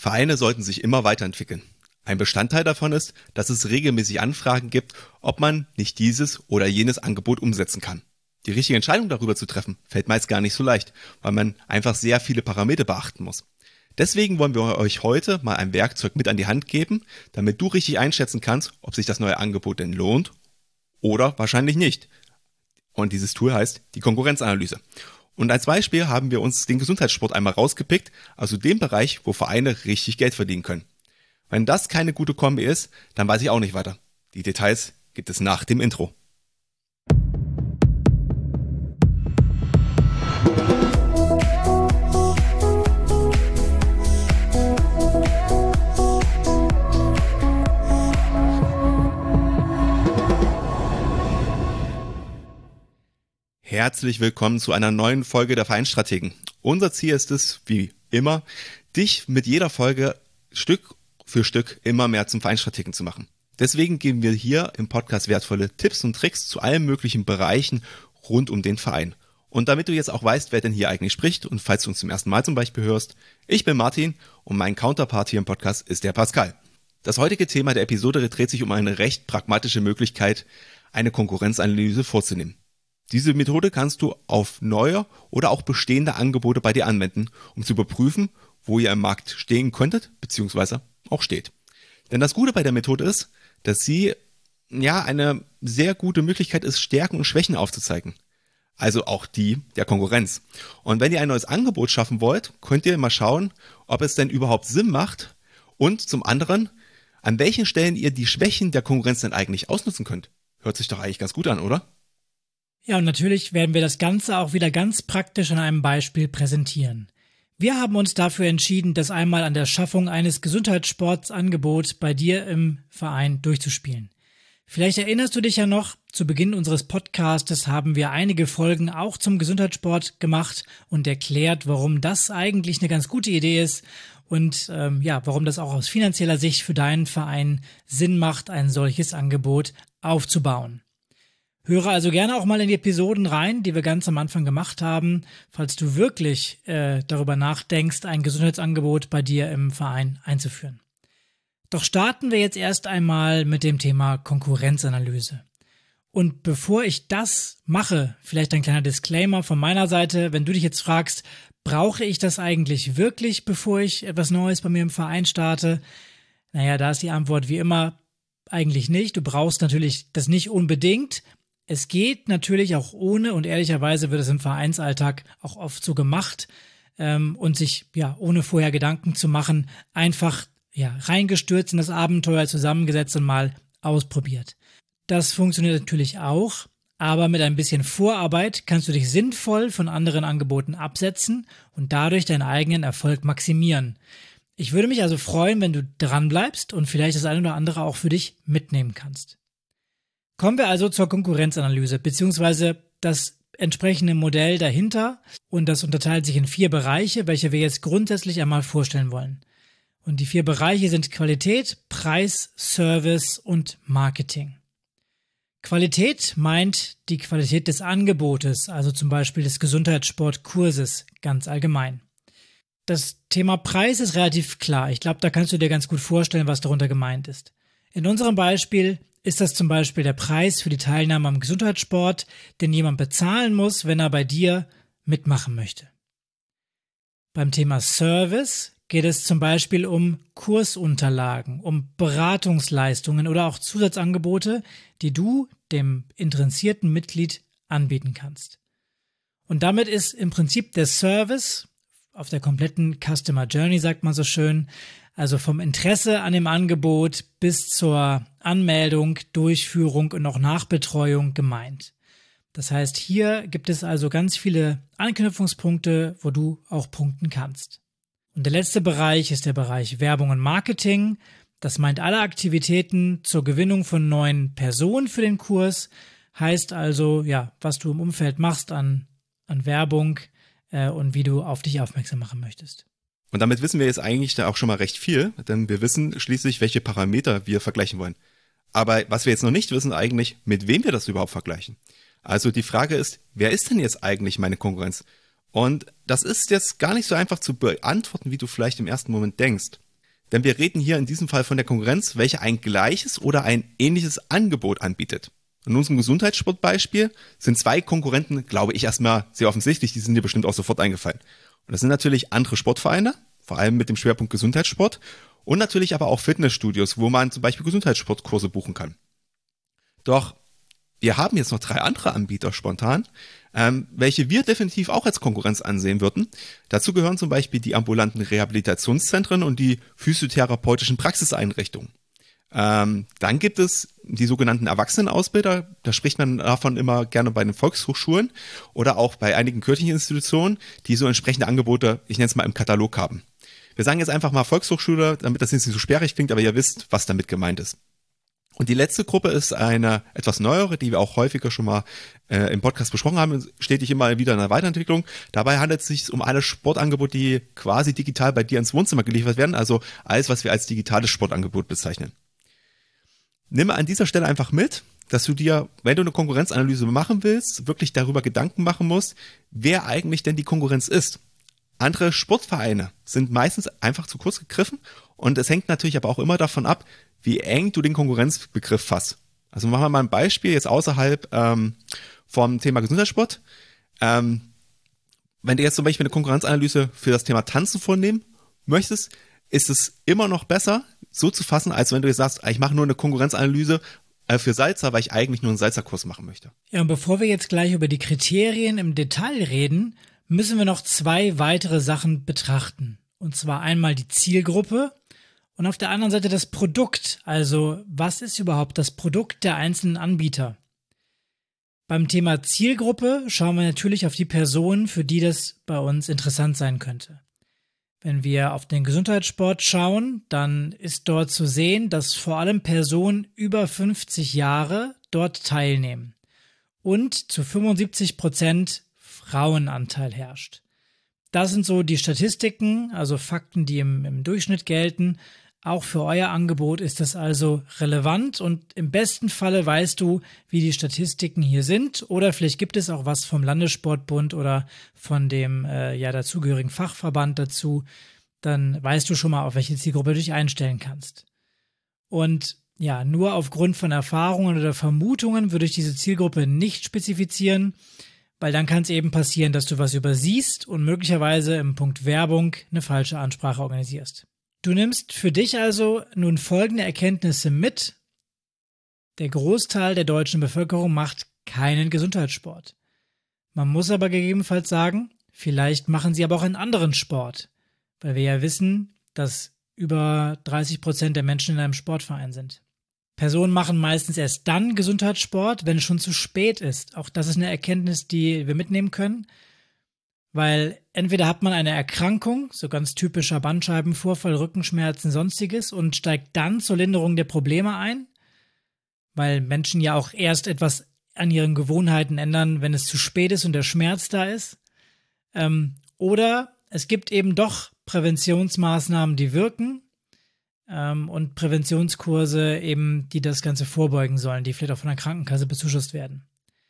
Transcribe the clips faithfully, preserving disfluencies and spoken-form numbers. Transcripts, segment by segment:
Vereine sollten sich immer weiterentwickeln. Ein Bestandteil davon ist, dass es regelmäßig Anfragen gibt, ob man nicht dieses oder jenes Angebot umsetzen kann. Die richtige Entscheidung darüber zu treffen, fällt meist gar nicht so leicht, weil man einfach sehr viele Parameter beachten muss. Deswegen wollen wir euch heute mal ein Werkzeug mit an die Hand geben, damit du richtig einschätzen kannst, ob sich das neue Angebot denn lohnt oder wahrscheinlich nicht. Und dieses Tool heißt die Konkurrenzanalyse. Und als Beispiel haben wir uns den Gesundheitssport einmal rausgepickt, also den Bereich, wo Vereine richtig Geld verdienen können. Wenn das keine gute Kombi ist, dann weiß ich auch nicht weiter. Die Details gibt es nach dem Intro. Herzlich willkommen zu einer neuen Folge der Vereinsstrategen. Unser Ziel ist es, wie immer, dich mit jeder Folge Stück für Stück immer mehr zum Vereinsstrategen zu machen. Deswegen geben wir hier im Podcast wertvolle Tipps und Tricks zu allen möglichen Bereichen rund um den Verein. Und damit du jetzt auch weißt, wer denn hier eigentlich spricht und falls du uns zum ersten Mal zum Beispiel hörst, ich bin Martin und mein Counterpart hier im Podcast ist der Pascal. Das heutige Thema der Episode dreht sich um eine recht pragmatische Möglichkeit, eine Konkurrenzanalyse vorzunehmen. Diese Methode kannst du auf neue oder auch bestehende Angebote bei dir anwenden, um zu überprüfen, wo ihr im Markt stehen könntet, beziehungsweise auch steht. Denn das Gute bei der Methode ist, dass sie ja eine sehr gute Möglichkeit ist, Stärken und Schwächen aufzuzeigen. Also auch die der Konkurrenz. Und wenn ihr ein neues Angebot schaffen wollt, könnt ihr mal schauen, ob es denn überhaupt Sinn macht und zum anderen, an welchen Stellen ihr die Schwächen der Konkurrenz denn eigentlich ausnutzen könnt. Hört sich doch eigentlich ganz gut an, oder? Ja, und natürlich werden wir das Ganze auch wieder ganz praktisch an einem Beispiel präsentieren. Wir haben uns dafür entschieden, das einmal an der Schaffung eines Gesundheitssportangebots bei dir im Verein durchzuspielen. Vielleicht erinnerst du dich ja noch, zu Beginn unseres Podcastes haben wir einige Folgen auch zum Gesundheitssport gemacht und erklärt, warum das eigentlich eine ganz gute Idee ist und ähm, ja, warum das auch aus finanzieller Sicht für deinen Verein Sinn macht, ein solches Angebot aufzubauen. Höre also gerne auch mal in die Episoden rein, die wir ganz am Anfang gemacht haben, falls du wirklich äh, darüber nachdenkst, ein Gesundheitsangebot bei dir im Verein einzuführen. Doch starten wir jetzt erst einmal mit dem Thema Konkurrenzanalyse. Und bevor ich das mache, vielleicht ein kleiner Disclaimer von meiner Seite, wenn du dich jetzt fragst, brauche ich das eigentlich wirklich, bevor ich etwas Neues bei mir im Verein starte? Naja, da ist die Antwort wie immer eigentlich nicht. Du brauchst natürlich das nicht unbedingt. Es geht natürlich auch ohne und ehrlicherweise wird es im Vereinsalltag auch oft so gemacht ähm, und sich ja ohne vorher Gedanken zu machen, einfach ja reingestürzt in das Abenteuer, zusammengesetzt und mal ausprobiert. Das funktioniert natürlich auch, aber mit ein bisschen Vorarbeit kannst du dich sinnvoll von anderen Angeboten absetzen und dadurch deinen eigenen Erfolg maximieren. Ich würde mich also freuen, wenn du dranbleibst und vielleicht das eine oder andere auch für dich mitnehmen kannst. Kommen wir also zur Konkurrenzanalyse, beziehungsweise das entsprechende Modell dahinter und das unterteilt sich in vier Bereiche, welche wir jetzt grundsätzlich einmal vorstellen wollen. Und die vier Bereiche sind Qualität, Preis, Service und Marketing. Qualität meint die Qualität des Angebotes, also zum Beispiel des Gesundheitssportkurses ganz allgemein. Das Thema Preis ist relativ klar. Ich glaube, da kannst du dir ganz gut vorstellen, was darunter gemeint ist. In unserem Beispiel ist das zum Beispiel der Preis für die Teilnahme am Gesundheitssport, den jemand bezahlen muss, wenn er bei dir mitmachen möchte. Beim Thema Service geht es zum Beispiel um Kursunterlagen, um Beratungsleistungen oder auch Zusatzangebote, die du dem interessierten Mitglied anbieten kannst. Und damit ist im Prinzip der Service auf der kompletten Customer Journey, sagt man so schön, also vom Interesse an dem Angebot bis zur Anmeldung, Durchführung und auch Nachbetreuung gemeint. Das heißt, hier gibt es also ganz viele Anknüpfungspunkte, wo du auch punkten kannst. Und der letzte Bereich ist der Bereich Werbung und Marketing. Das meint alle Aktivitäten zur Gewinnung von neuen Personen für den Kurs. Heißt also, ja, was du im Umfeld machst an, an Werbung äh, und wie du auf dich aufmerksam machen möchtest. Und damit wissen wir jetzt eigentlich da auch schon mal recht viel, denn wir wissen schließlich, welche Parameter wir vergleichen wollen. Aber was wir jetzt noch nicht wissen eigentlich, mit wem wir das überhaupt vergleichen. Also die Frage ist, wer ist denn jetzt eigentlich meine Konkurrenz? Und das ist jetzt gar nicht so einfach zu beantworten, wie du vielleicht im ersten Moment denkst. Denn wir reden hier in diesem Fall von der Konkurrenz, welche ein gleiches oder ein ähnliches Angebot anbietet. In unserem Gesundheitssportbeispiel sind zwei Konkurrenten, glaube ich, erstmal sehr offensichtlich, die sind dir bestimmt auch sofort eingefallen. Und das sind natürlich andere Sportvereine, vor allem mit dem Schwerpunkt Gesundheitssport und natürlich aber auch Fitnessstudios, wo man zum Beispiel Gesundheitssportkurse buchen kann. Doch wir haben jetzt noch drei andere Anbieter spontan, ähm, welche wir definitiv auch als Konkurrenz ansehen würden. Dazu gehören zum Beispiel die ambulanten Rehabilitationszentren und die physiotherapeutischen Praxiseinrichtungen. Ähm, dann gibt es die sogenannten Erwachsenenausbilder, da spricht man davon immer gerne bei den Volkshochschulen oder auch bei einigen kirchlichen Institutionen, die so entsprechende Angebote, ich nenne es mal, im Katalog haben. Wir sagen jetzt einfach mal Volkshochschule, damit das nicht so sperrig klingt, aber ihr wisst, was damit gemeint ist. Und die letzte Gruppe ist eine etwas neuere, die wir auch häufiger schon mal äh, im Podcast besprochen haben, stetig immer wieder in der Weiterentwicklung. Dabei handelt es sich um alle Sportangebote, die quasi digital bei dir ins Wohnzimmer geliefert werden, also alles, was wir als digitales Sportangebot bezeichnen. Nimm an dieser Stelle einfach mit, dass du dir, wenn du eine Konkurrenzanalyse machen willst, wirklich darüber Gedanken machen musst, wer eigentlich denn die Konkurrenz ist. Andere Sportvereine sind meistens einfach zu kurz gegriffen und es hängt natürlich aber auch immer davon ab, wie eng du den Konkurrenzbegriff fasst. Also machen wir mal ein Beispiel jetzt außerhalb ähm, vom Thema Gesundheitssport. Ähm, wenn du jetzt zum Beispiel eine Konkurrenzanalyse für das Thema Tanzen vornehmen möchtest, ist es immer noch besser, so zu fassen, als wenn du jetzt sagst, ich mache nur eine Konkurrenzanalyse für Salzer, weil ich eigentlich nur einen Salzerkurs machen möchte. Ja, und bevor wir jetzt gleich über die Kriterien im Detail reden, müssen wir noch zwei weitere Sachen betrachten. Und zwar einmal die Zielgruppe und auf der anderen Seite das Produkt. Also, was ist überhaupt das Produkt der einzelnen Anbieter? Beim Thema Zielgruppe schauen wir natürlich auf die Personen, für die das bei uns interessant sein könnte. Wenn wir auf den Gesundheitssport schauen, dann ist dort zu sehen, dass vor allem Personen über fünfzig Jahre dort teilnehmen und zu fünfundsiebzig Prozent Frauenanteil herrscht. Das sind so die Statistiken, also Fakten, die im, im Durchschnitt gelten. Auch für euer Angebot ist das also relevant und im besten Falle weißt du, wie die Statistiken hier sind oder vielleicht gibt es auch was vom Landessportbund oder von dem äh, ja dazugehörigen Fachverband dazu. Dann weißt du schon mal, auf welche Zielgruppe du dich einstellen kannst. Und ja, nur aufgrund von Erfahrungen oder Vermutungen würde ich diese Zielgruppe nicht spezifizieren, weil dann kann es eben passieren, dass du was übersiehst und möglicherweise im Punkt Werbung eine falsche Ansprache organisierst. Du nimmst für dich also nun folgende Erkenntnisse mit. Der Großteil der deutschen Bevölkerung macht keinen Gesundheitssport. Man muss aber gegebenenfalls sagen, vielleicht machen sie aber auch einen anderen Sport, weil wir ja wissen, dass über dreißig Prozent der Menschen in einem Sportverein sind. Personen machen meistens erst dann Gesundheitssport, wenn es schon zu spät ist. Auch das ist eine Erkenntnis, die wir mitnehmen können. Weil entweder hat man eine Erkrankung, so ganz typischer Bandscheibenvorfall, Rückenschmerzen, sonstiges und steigt dann zur Linderung der Probleme ein, weil Menschen ja auch erst etwas an ihren Gewohnheiten ändern, wenn es zu spät ist und der Schmerz da ist. Ähm, oder es gibt eben doch Präventionsmaßnahmen, die wirken ähm, und Präventionskurse eben, die das Ganze vorbeugen sollen, die vielleicht auch von der Krankenkasse bezuschusst werden.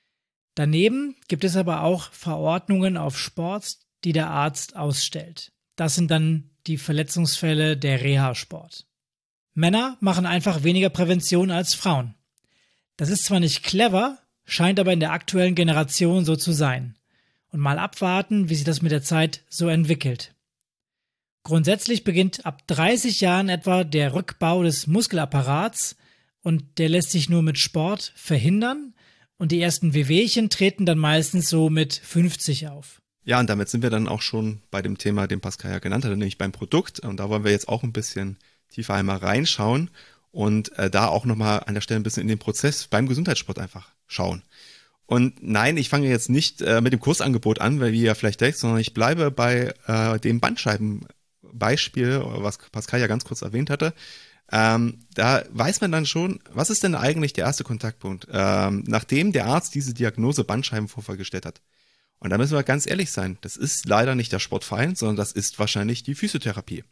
Daneben gibt es aber auch Verordnungen auf Sport, die der Arzt ausstellt. Das sind dann die Verletzungsfälle der Reha-Sport. Männer machen einfach weniger Prävention als Frauen. Das ist zwar nicht clever, scheint aber in der aktuellen Generation so zu sein. Und mal abwarten, wie sich das mit der Zeit so entwickelt. Grundsätzlich beginnt ab dreißig Jahren etwa der Rückbau des Muskelapparats und der lässt sich nur mit Sport verhindern. Und die ersten Wehwehchen treten dann meistens so mit fünfzig auf. Ja, und damit sind wir dann auch schon bei dem Thema, den Pascal ja genannt hat, nämlich beim Produkt. Und da wollen wir jetzt auch ein bisschen tiefer einmal reinschauen und äh, da auch nochmal an der Stelle ein bisschen in den Prozess beim Gesundheitssport einfach schauen. Und nein, ich fange jetzt nicht äh, mit dem Kursangebot an, weil wie ihr vielleicht denkt, sondern ich bleibe bei äh, dem Bandscheibenbeispiel, was Pascal ja ganz kurz erwähnt hatte. Ähm, da weiß man dann schon, was ist denn eigentlich der erste Kontaktpunkt, ähm, nachdem der Arzt diese Diagnose Bandscheibenvorfall gestellt hat. Und da müssen wir ganz ehrlich sein, das ist leider nicht der Sportverein, sondern das ist wahrscheinlich die Physiotherapie.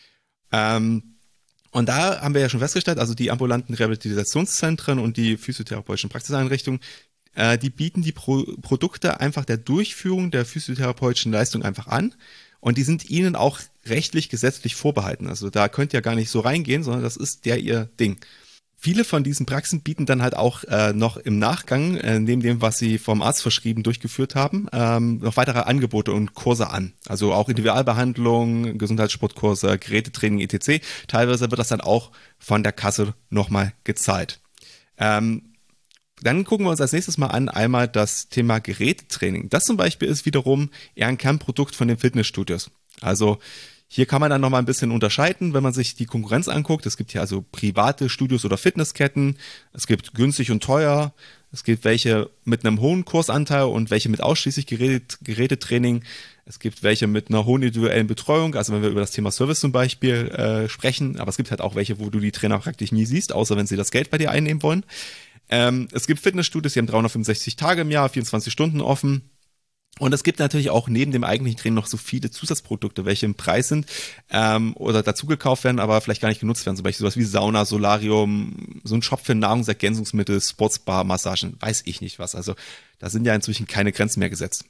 Ähm, und da haben wir ja schon festgestellt, also die ambulanten Rehabilitationszentren und die physiotherapeutischen Praxiseinrichtungen, äh, die bieten die Pro- Produkte einfach der Durchführung der physiotherapeutischen Leistung einfach an. und die sind ihnen auch rechtlich, gesetzlich vorbehalten. Also da könnt ihr gar nicht so reingehen, sondern das ist der ihr Ding. Viele von diesen Praxen bieten dann halt auch äh, noch im Nachgang, äh, neben dem, was sie vom Arzt verschrieben durchgeführt haben, ähm, noch weitere Angebote und Kurse an. Also auch Individualbehandlung, Gesundheitssportkurse, Gerätetraining et cetera. Teilweise wird das dann auch von der Kasse nochmal gezahlt. Ähm, dann gucken wir uns als nächstes mal an einmal das Thema Gerätetraining. Das zum Beispiel ist wiederum eher ein Kernprodukt von den Fitnessstudios. Also hier kann man dann nochmal ein bisschen unterscheiden, wenn man sich die Konkurrenz anguckt. Es gibt hier also private Studios oder Fitnessketten. Es gibt günstig und teuer. Es gibt welche mit einem hohen Kursanteil und welche mit ausschließlich Gerät, Gerätetraining. Es gibt welche mit einer hohen individuellen Betreuung, also wenn wir über das Thema Service zum Beispiel äh, sprechen. Aber es gibt halt auch welche, wo du die Trainer praktisch nie siehst, außer wenn sie das Geld bei dir einnehmen wollen. Ähm, es gibt Fitnessstudios, die haben dreihundertfünfundsechzig Tage im Jahr, vierundzwanzig Stunden offen. Und es gibt natürlich auch neben dem eigentlichen Training noch so viele Zusatzprodukte, welche im Preis sind ähm, oder dazu gekauft werden, aber vielleicht gar nicht genutzt werden. Zum Beispiel sowas wie Sauna, Solarium, so ein Shop für Nahrungsergänzungsmittel, Sportsbar, Massagen, weiß ich nicht was. Also da sind ja inzwischen keine Grenzen mehr gesetzt.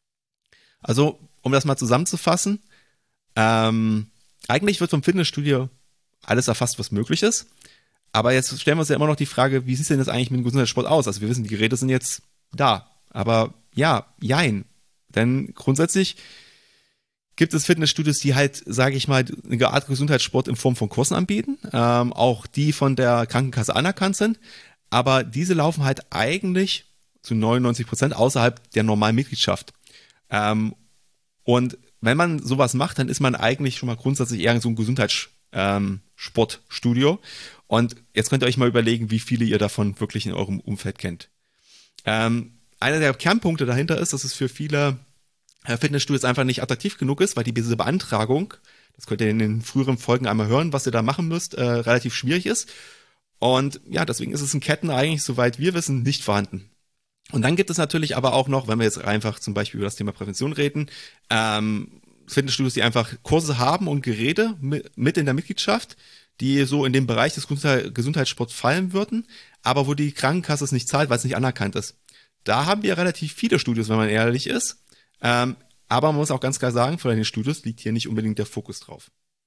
Also um das mal zusammenzufassen, ähm, eigentlich wird vom Fitnessstudio alles erfasst, was möglich ist. Aber jetzt stellen wir uns ja immer noch die Frage, wie sieht es denn jetzt eigentlich mit dem Gesundheitssport aus? Also wir wissen, die Geräte sind jetzt da, aber ja, jein. Denn grundsätzlich gibt es Fitnessstudios, die halt, sage ich mal, eine Art Gesundheitssport in Form von Kursen anbieten, ähm, auch die von der Krankenkasse anerkannt sind, aber diese laufen halt eigentlich zu neunundneunzig Prozent außerhalb der normalen Mitgliedschaft. Ähm, und wenn man sowas macht, dann ist man eigentlich schon mal grundsätzlich eher so ein Gesundheitssportstudio. Ähm, und jetzt könnt ihr euch mal überlegen, wie viele ihr davon wirklich in eurem Umfeld kennt. Ähm, einer der Kernpunkte dahinter ist, dass es für viele Fitnessstudios einfach nicht attraktiv genug ist, weil die diese Beantragung, das könnt ihr in den früheren Folgen einmal hören, was ihr da machen müsst, äh, relativ schwierig ist. Und ja, deswegen ist es in Ketten eigentlich, soweit wir wissen, nicht vorhanden. Und dann gibt es natürlich aber auch noch, wenn wir jetzt einfach zum Beispiel über das Thema Prävention reden, ähm, Fitnessstudios, die einfach Kurse haben und Geräte mit, mit in der Mitgliedschaft, die so in den Bereich des Gesundheitssports fallen würden, aber wo die Krankenkasse es nicht zahlt, weil es nicht anerkannt ist. Da haben wir relativ viele Studios, wenn man ehrlich ist. Ähm, aber man muss auch ganz klar sagen, von den Studios liegt hier nicht unbedingt der Fokus drauf.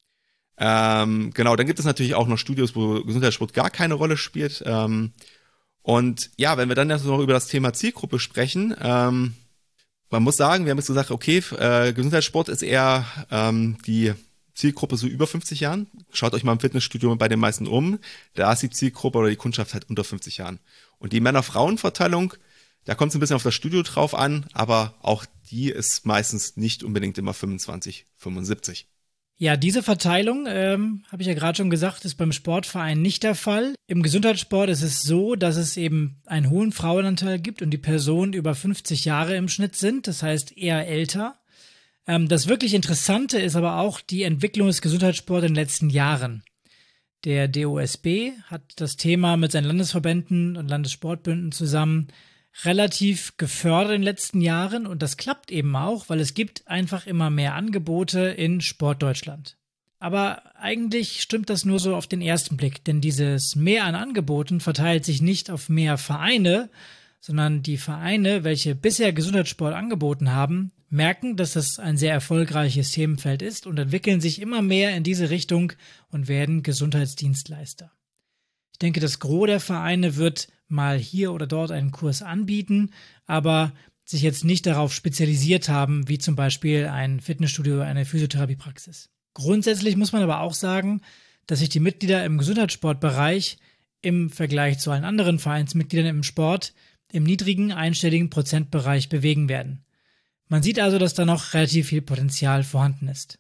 Ähm, genau, dann gibt es natürlich auch noch Studios, wo Gesundheitssport gar keine Rolle spielt. Ähm, und ja, wenn wir dann jetzt noch über das Thema Zielgruppe sprechen, ähm, man muss sagen, wir haben jetzt gesagt, okay, äh, Gesundheitssport ist eher ähm, die Zielgruppe so über fünfzig Jahren. Schaut euch mal im Fitnessstudio bei den meisten um. Da ist die Zielgruppe oder die Kundschaft halt unter fünfzig Jahren. Und die Männer-Frauen-Verteilung, da kommt es ein bisschen auf das Studio drauf an, aber auch die ist meistens nicht unbedingt immer fünfundzwanzig, fünfundsiebzig. Ja, diese Verteilung, ähm, habe ich ja gerade schon gesagt, ist beim Sportverein nicht der Fall. Im Gesundheitssport ist es so, dass es eben einen hohen Frauenanteil gibt und die Personen über fünfzig Jahre im Schnitt sind, das heißt eher älter. Ähm, das wirklich Interessante ist aber auch die Entwicklung des Gesundheitssports in den letzten Jahren. Der D O S B hat das Thema mit seinen Landesverbänden und Landessportbünden zusammen relativ gefördert in den letzten Jahren und das klappt eben auch, weil es gibt einfach immer mehr Angebote in Sportdeutschland. Aber eigentlich stimmt das nur so auf den ersten Blick, denn dieses Mehr an Angeboten verteilt sich nicht auf mehr Vereine, sondern die Vereine, welche bisher Gesundheitssport angeboten haben, merken, dass das ein sehr erfolgreiches Themenfeld ist und entwickeln sich immer mehr in diese Richtung und werden Gesundheitsdienstleister. Ich denke, das Gros der Vereine wird mal hier oder dort einen Kurs anbieten, aber sich jetzt nicht darauf spezialisiert haben, wie zum Beispiel ein Fitnessstudio oder eine Physiotherapiepraxis. Grundsätzlich muss man aber auch sagen, dass sich die Mitglieder im Gesundheitssportbereich im Vergleich zu allen anderen Vereinsmitgliedern im Sport im niedrigen einstelligen Prozentbereich bewegen werden. Man sieht also, dass da noch relativ viel Potenzial vorhanden ist.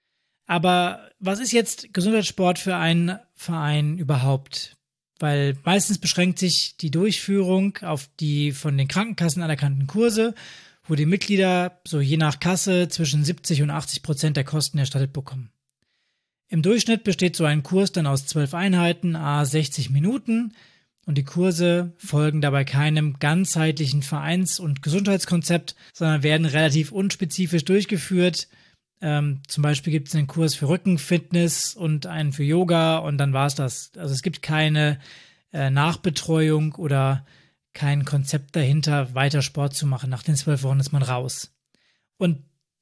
Aber was ist jetzt Gesundheitssport für einen Verein überhaupt? Weil meistens beschränkt sich die Durchführung auf die von den Krankenkassen anerkannten Kurse, wo die Mitglieder so je nach Kasse zwischen siebzig und achtzig Prozent der Kosten erstattet bekommen. Im Durchschnitt besteht so ein Kurs dann aus zwölf Einheiten, à sechzig Minuten und die Kurse folgen dabei keinem ganzheitlichen Vereins- und Gesundheitskonzept, sondern werden relativ unspezifisch durchgeführt. Ähm, zum Beispiel gibt es einen Kurs für Rückenfitness und einen für Yoga und dann war es das. Also es gibt keine äh, Nachbetreuung oder kein Konzept dahinter, weiter Sport zu machen. Nach den zwölf Wochen ist man raus. Und da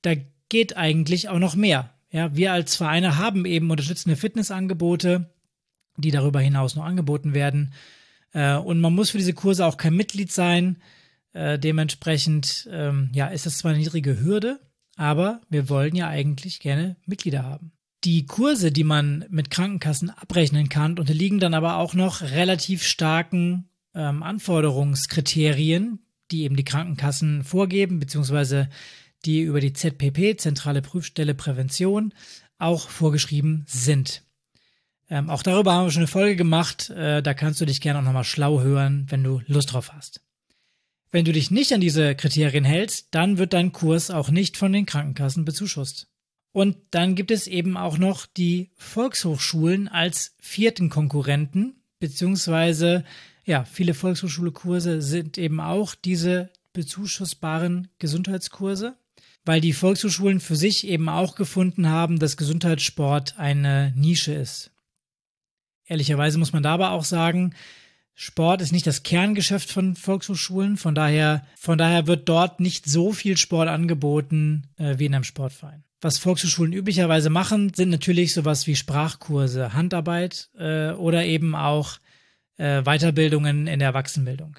geht eigentlich auch noch mehr. Ja, wir als Vereine haben eben unterstützende Fitnessangebote, die darüber hinaus noch angeboten werden. Äh, und man muss für diese Kurse auch kein Mitglied sein. Äh, dementsprechend ähm, ja, ist das zwar eine niedrige Hürde, aber wir wollen ja eigentlich gerne Mitglieder haben. Die Kurse, die man mit Krankenkassen abrechnen kann, unterliegen dann aber auch noch relativ starken ähm, Anforderungskriterien, die eben die Krankenkassen vorgeben, beziehungsweise die über die Z P P, Zentrale Prüfstelle Prävention, auch vorgeschrieben sind. Ähm, auch darüber haben wir schon eine Folge gemacht, äh, da kannst du dich gerne auch nochmal schlau hören, wenn du Lust drauf hast. Wenn du dich nicht an diese Kriterien hältst, dann wird dein Kurs auch nicht von den Krankenkassen bezuschusst. Und dann gibt es eben auch noch die Volkshochschulen als vierten Konkurrenten, beziehungsweise ja, viele Volkshochschulkurse sind eben auch diese bezuschussbaren Gesundheitskurse, weil die Volkshochschulen für sich eben auch gefunden haben, dass Gesundheitssport eine Nische ist. Ehrlicherweise muss man dabei auch sagen, Sport ist nicht das Kerngeschäft von Volkshochschulen, von daher, von daher wird dort nicht so viel Sport angeboten äh, wie in einem Sportverein. Was Volkshochschulen üblicherweise machen, sind natürlich sowas wie Sprachkurse, Handarbeit äh, oder eben auch äh, Weiterbildungen in der Erwachsenenbildung.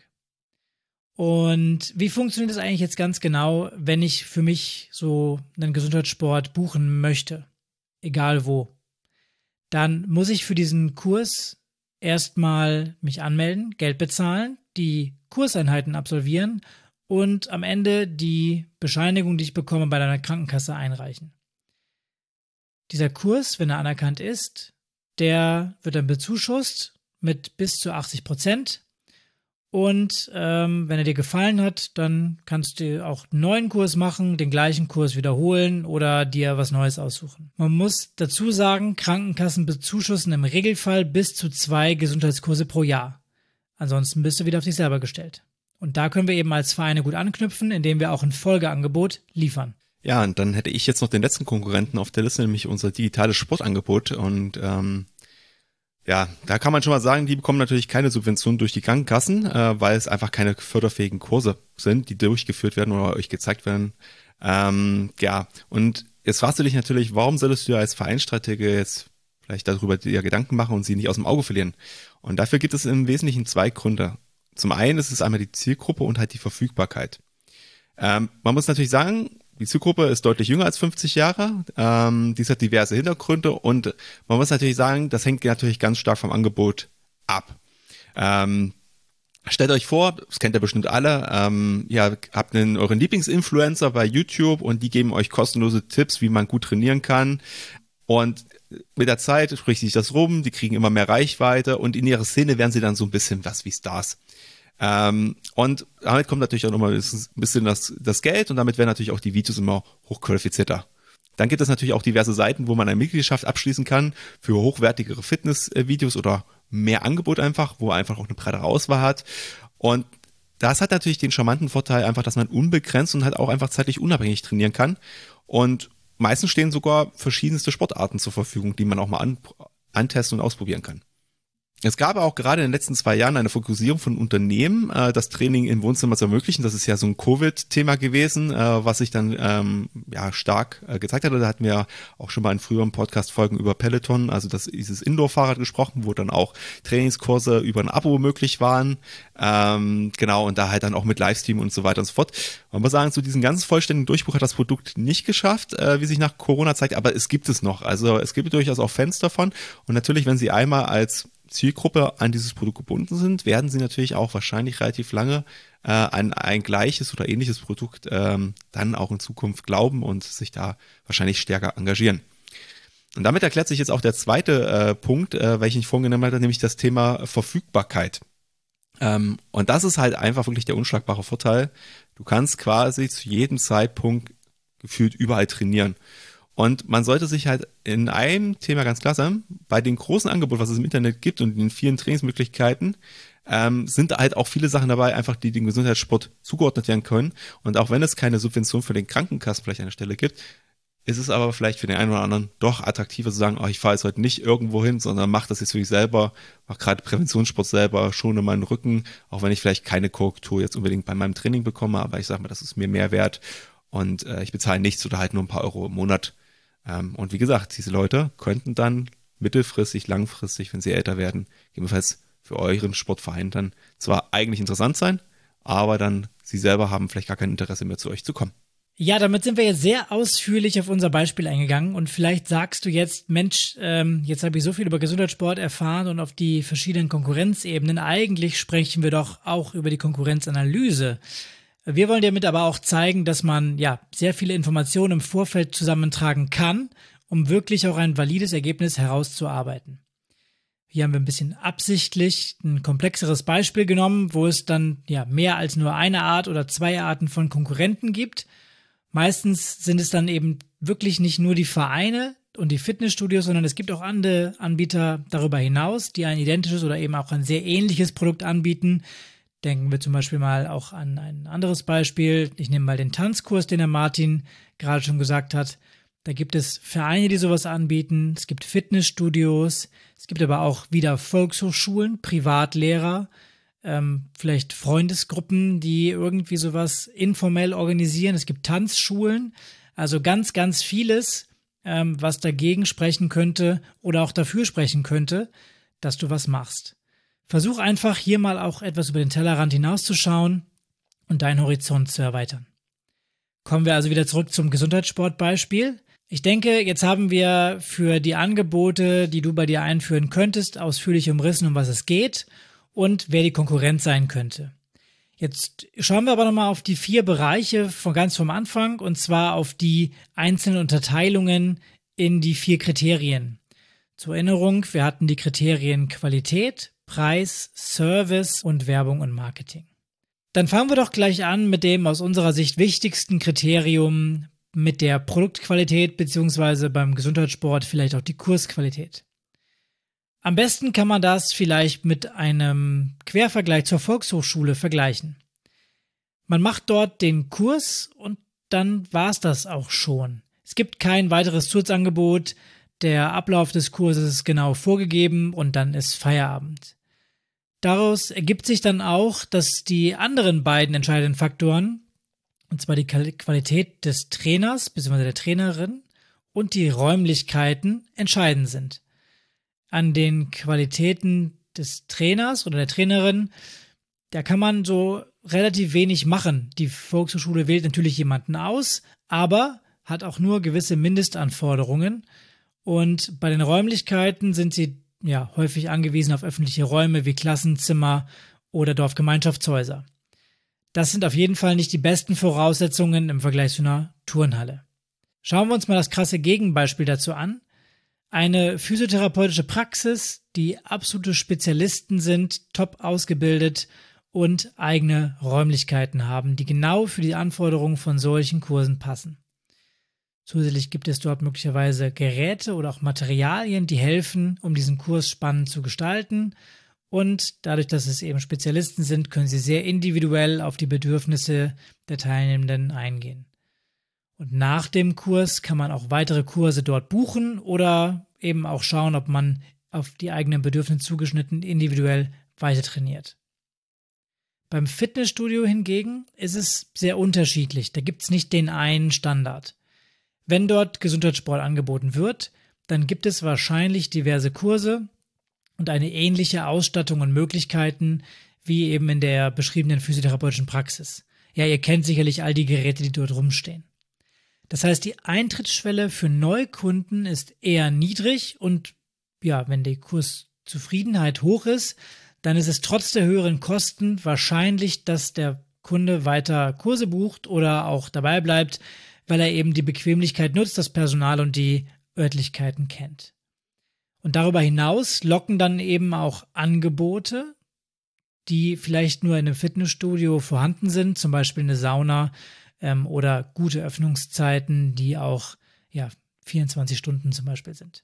Und wie funktioniert das eigentlich jetzt ganz genau, wenn ich für mich so einen Gesundheitssport buchen möchte, egal wo? Dann muss ich für diesen Kurs erstmal mich anmelden, Geld bezahlen, die Kurseinheiten absolvieren und am Ende die Bescheinigung, die ich bekomme, bei deiner Krankenkasse einreichen. Dieser Kurs, wenn er anerkannt ist, der wird dann bezuschusst mit bis zu achtzig Prozent. Und ähm, wenn er dir gefallen hat, dann kannst du auch einen neuen Kurs machen, den gleichen Kurs wiederholen oder dir was Neues aussuchen. Man muss dazu sagen, Krankenkassen bezuschussen im Regelfall bis zu zwei Gesundheitskurse pro Jahr. Ansonsten bist du wieder auf dich selber gestellt. Und da können wir eben als Vereine gut anknüpfen, indem wir auch ein Folgeangebot liefern. Ja, und dann hätte ich jetzt noch den letzten Konkurrenten auf der Liste, nämlich unser digitales Sportangebot. Und ähm, ja, da kann man schon mal sagen, die bekommen natürlich keine Subventionen durch die Krankenkassen, äh, weil es einfach keine förderfähigen Kurse sind, die durchgeführt werden oder euch gezeigt werden. Ähm, ja, und jetzt fragst du dich natürlich, warum solltest du als Vereinsstratege jetzt vielleicht darüber dir Gedanken machen und sie nicht aus dem Auge verlieren? Und dafür gibt es im Wesentlichen zwei Gründe. Zum einen ist es einmal die Zielgruppe und halt die Verfügbarkeit. Ähm, man muss natürlich sagen, die Zielgruppe ist deutlich jünger als fünfzig Jahre, ähm, dies hat diverse Hintergründe und man muss natürlich sagen, das hängt natürlich ganz stark vom Angebot ab. Ähm, stellt euch vor, das kennt ihr bestimmt alle, ähm, ihr habt einen, euren Lieblingsinfluencer bei YouTube und die geben euch kostenlose Tipps, wie man gut trainieren kann und mit der Zeit spricht sich das rum, die kriegen immer mehr Reichweite und in ihrer Szene werden sie dann so ein bisschen was wie Stars. Ähm, und damit kommt natürlich auch nochmal ein bisschen das, das Geld und damit werden natürlich auch die Videos immer hochqualifizierter. Dann gibt es natürlich auch diverse Seiten, wo man eine Mitgliedschaft abschließen kann für hochwertigere Fitnessvideos oder mehr Angebot einfach, wo man einfach auch eine breitere Auswahl hat. Und das hat natürlich den charmanten Vorteil einfach, dass man unbegrenzt und halt auch einfach zeitlich unabhängig trainieren kann. Und meistens stehen sogar verschiedenste Sportarten zur Verfügung, die man auch mal an, antesten und ausprobieren kann. Es gab auch gerade in den letzten zwei Jahren eine Fokussierung von Unternehmen, äh, das Training im Wohnzimmer zu ermöglichen. Das ist ja so ein Covid-Thema gewesen, äh, was sich dann ähm, ja stark äh, gezeigt hat. Da hatten wir auch schon mal in früheren Podcast-Folgen über Peloton, also das dieses Indoor-Fahrrad gesprochen, wo dann auch Trainingskurse über ein Abo möglich waren. Ähm, genau, und da halt dann auch mit Livestream und so weiter und so fort. Man muss sagen, so diesen ganz vollständigen Durchbruch hat das Produkt nicht geschafft, äh, wie sich nach Corona zeigt, aber es gibt es noch. Also es gibt durchaus auch Fans davon. Und natürlich, wenn sie einmal als Zielgruppe an dieses Produkt gebunden sind, werden sie natürlich auch wahrscheinlich relativ lange äh, an ein gleiches oder ähnliches Produkt ähm, dann auch in Zukunft glauben und sich da wahrscheinlich stärker engagieren. Und damit erklärt sich jetzt auch der zweite äh, Punkt, äh, welchen ich vorhin genannt habe, nämlich das Thema Verfügbarkeit. Ähm, und das ist halt einfach wirklich der unschlagbare Vorteil. Du kannst quasi zu jedem Zeitpunkt gefühlt überall trainieren. Und man sollte sich halt in einem Thema ganz klar sein, bei den großen Angeboten, was es im Internet gibt und den vielen Trainingsmöglichkeiten, ähm, sind halt auch viele Sachen dabei, einfach die dem Gesundheitssport zugeordnet werden können. Und auch wenn es keine Subvention für den Krankenkassen vielleicht an der Stelle gibt, ist es aber vielleicht für den einen oder anderen doch attraktiver zu sagen, oh, ich fahre jetzt heute nicht irgendwo hin, sondern mache das jetzt für mich selber, mache gerade Präventionssport selber, schone meinen Rücken, auch wenn ich vielleicht keine Korrektur jetzt unbedingt bei meinem Training bekomme, aber ich sage mal, das ist mir mehr wert. und äh, ich bezahle nichts oder halt nur ein paar Euro im Monat. Ähm, und wie gesagt, diese Leute könnten dann mittelfristig, langfristig, wenn sie älter werden, gegebenenfalls für euren Sportverein dann zwar eigentlich interessant sein, aber dann sie selber haben vielleicht gar kein Interesse mehr zu euch zu kommen. Ja, damit sind wir jetzt sehr ausführlich auf unser Beispiel eingegangen und vielleicht sagst du jetzt, Mensch, ähm, jetzt habe ich so viel über Gesundheitssport erfahren und auf die verschiedenen Konkurrenzebenen. Eigentlich sprechen wir doch auch über die Konkurrenzanalyse. Wir wollen dir damit aber auch zeigen, dass man ja sehr viele Informationen im Vorfeld zusammentragen kann, um wirklich auch ein valides Ergebnis herauszuarbeiten. Hier haben wir ein bisschen absichtlich ein komplexeres Beispiel genommen, wo es dann ja mehr als nur eine Art oder zwei Arten von Konkurrenten gibt. Meistens sind es dann eben wirklich nicht nur die Vereine und die Fitnessstudios, sondern es gibt auch andere Anbieter darüber hinaus, die ein identisches oder eben auch ein sehr ähnliches Produkt anbieten. Denken wir zum Beispiel mal auch an ein anderes Beispiel. Ich nehme mal den Tanzkurs, den der Martin gerade schon gesagt hat. Da gibt es Vereine, die sowas anbieten. Es gibt Fitnessstudios. Es gibt aber auch wieder Volkshochschulen, Privatlehrer, ähm, vielleicht Freundesgruppen, die irgendwie sowas informell organisieren. Es gibt Tanzschulen. Also ganz, ganz vieles, ähm, was dagegen sprechen könnte oder auch dafür sprechen könnte, dass du was machst. Versuch einfach hier mal auch etwas über den Tellerrand hinauszuschauen und deinen Horizont zu erweitern. Kommen wir also wieder zurück zum Gesundheitssportbeispiel. Ich denke, jetzt haben wir für die Angebote, die du bei dir einführen könntest, ausführlich umrissen, um was es geht und wer die Konkurrenz sein könnte. Jetzt schauen wir aber nochmal auf die vier Bereiche von ganz vom Anfang und zwar auf die einzelnen Unterteilungen in die vier Kriterien. Zur Erinnerung, wir hatten die Kriterien Qualität, Preis, Service und Werbung und Marketing. Dann fangen wir doch gleich an mit dem aus unserer Sicht wichtigsten Kriterium, mit der Produktqualität beziehungsweise beim Gesundheitssport vielleicht auch die Kursqualität. Am besten kann man das vielleicht mit einem Quervergleich zur Volkshochschule vergleichen. Man macht dort den Kurs und dann war es das auch schon. Es gibt kein weiteres Zusatzangebot, der Ablauf des Kurses ist genau vorgegeben und dann ist Feierabend. Daraus ergibt sich dann auch, dass die anderen beiden entscheidenden Faktoren, und zwar die Qualität des Trainers bzw. der Trainerin und die Räumlichkeiten, entscheidend sind. An den Qualitäten des Trainers oder der Trainerin, da kann man so relativ wenig machen. Die Volkshochschule wählt natürlich jemanden aus, aber hat auch nur gewisse Mindestanforderungen. Und bei den Räumlichkeiten sind sie ja häufig angewiesen auf öffentliche Räume wie Klassenzimmer oder Dorfgemeinschaftshäuser. Das sind auf jeden Fall nicht die besten Voraussetzungen im Vergleich zu einer Turnhalle. Schauen wir uns mal das krasse Gegenbeispiel dazu an. Eine physiotherapeutische Praxis, die absolute Spezialisten sind, top ausgebildet und eigene Räumlichkeiten haben, die genau für die Anforderungen von solchen Kursen passen. Zusätzlich gibt es dort möglicherweise Geräte oder auch Materialien, die helfen, um diesen Kurs spannend zu gestalten. Und dadurch, dass es eben Spezialisten sind, können sie sehr individuell auf die Bedürfnisse der Teilnehmenden eingehen. Und nach dem Kurs kann man auch weitere Kurse dort buchen oder eben auch schauen, ob man auf die eigenen Bedürfnisse zugeschnitten individuell weiter trainiert. Beim Fitnessstudio hingegen ist es sehr unterschiedlich. Da gibt es nicht den einen Standard. Wenn dort Gesundheitssport angeboten wird, dann gibt es wahrscheinlich diverse Kurse und eine ähnliche Ausstattung und Möglichkeiten wie eben in der beschriebenen physiotherapeutischen Praxis. Ja, ihr kennt sicherlich all die Geräte, die dort rumstehen. Das heißt, die Eintrittsschwelle für Neukunden ist eher niedrig und ja, wenn die Kurszufriedenheit hoch ist, dann ist es trotz der höheren Kosten wahrscheinlich, dass der Kunde weiter Kurse bucht oder auch dabei bleibt, weil er eben die Bequemlichkeit nutzt, das Personal und die Örtlichkeiten kennt. Und darüber hinaus locken dann eben auch Angebote, die vielleicht nur in einem Fitnessstudio vorhanden sind, zum Beispiel eine Sauna ähm, oder gute Öffnungszeiten, die auch ja, vierundzwanzig Stunden zum Beispiel sind.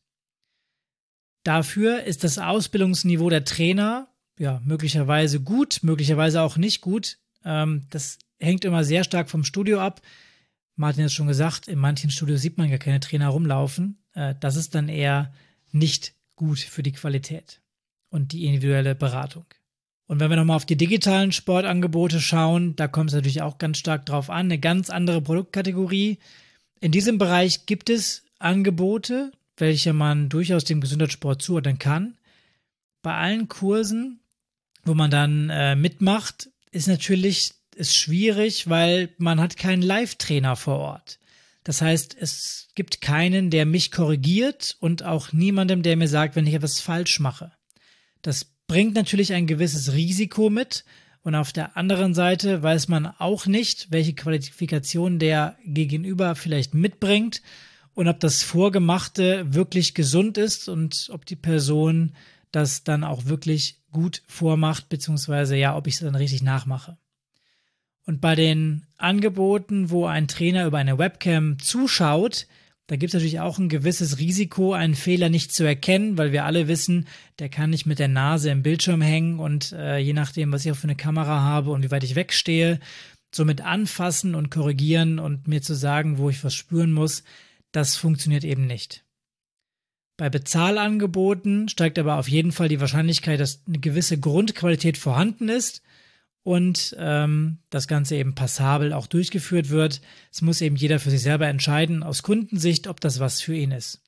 Dafür ist das Ausbildungsniveau der Trainer ja möglicherweise gut, möglicherweise auch nicht gut. Ähm, das hängt immer sehr stark vom Studio ab. Martin hat es schon gesagt, in manchen Studios sieht man gar keine Trainer rumlaufen. Äh, das ist dann eher nicht gut für die Qualität und die individuelle Beratung. Und wenn wir nochmal auf die digitalen Sportangebote schauen, da kommt es natürlich auch ganz stark drauf an, eine ganz andere Produktkategorie. In diesem Bereich gibt es Angebote, welche man durchaus dem Gesundheitssport zuordnen kann. Bei allen Kursen, wo man dann äh, mitmacht, ist natürlich ist schwierig, weil man hat keinen Live-Trainer vor Ort. Das heißt, es gibt keinen, der mich korrigiert und auch niemandem, der mir sagt, wenn ich etwas falsch mache. Das bringt natürlich ein gewisses Risiko mit und auf der anderen Seite weiß man auch nicht, welche Qualifikation der Gegenüber vielleicht mitbringt und ob das Vorgemachte wirklich gesund ist und ob die Person das dann auch wirklich gut vormacht, beziehungsweise ja, ob ich es dann richtig nachmache. Und bei den Angeboten, wo ein Trainer über eine Webcam zuschaut, da gibt es natürlich auch ein gewisses Risiko, einen Fehler nicht zu erkennen, weil wir alle wissen, der kann nicht mit der Nase im Bildschirm hängen und äh, je nachdem, was ich auch für eine Kamera habe und wie weit ich wegstehe, somit anfassen und korrigieren und mir zu sagen, wo ich was spüren muss, das funktioniert eben nicht. Bei Bezahlangeboten steigt aber auf jeden Fall die Wahrscheinlichkeit, dass eine gewisse Grundqualität vorhanden ist und ähm, das Ganze eben passabel auch durchgeführt wird. Es muss eben jeder für sich selber entscheiden, aus Kundensicht, ob das was für ihn ist.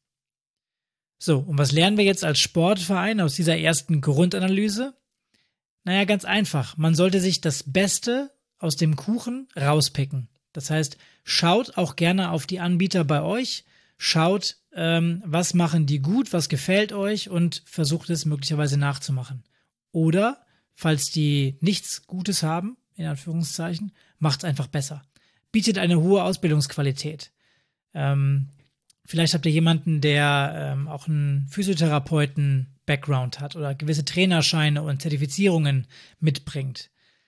So, und was lernen wir jetzt als Sportverein aus dieser ersten Grundanalyse? Naja, ganz einfach. Man sollte sich das Beste aus dem Kuchen rauspicken. Das heißt, schaut auch gerne auf die Anbieter bei euch, schaut, ähm, was machen die gut, was gefällt euch und versucht es möglicherweise nachzumachen. Oder falls die nichts Gutes haben, in Anführungszeichen, macht es einfach besser. Bietet eine hohe Ausbildungsqualität. Ähm, vielleicht habt ihr jemanden, der ähm, auch einen Physiotherapeuten-Background hat oder gewisse Trainerscheine und Zertifizierungen mitbringt.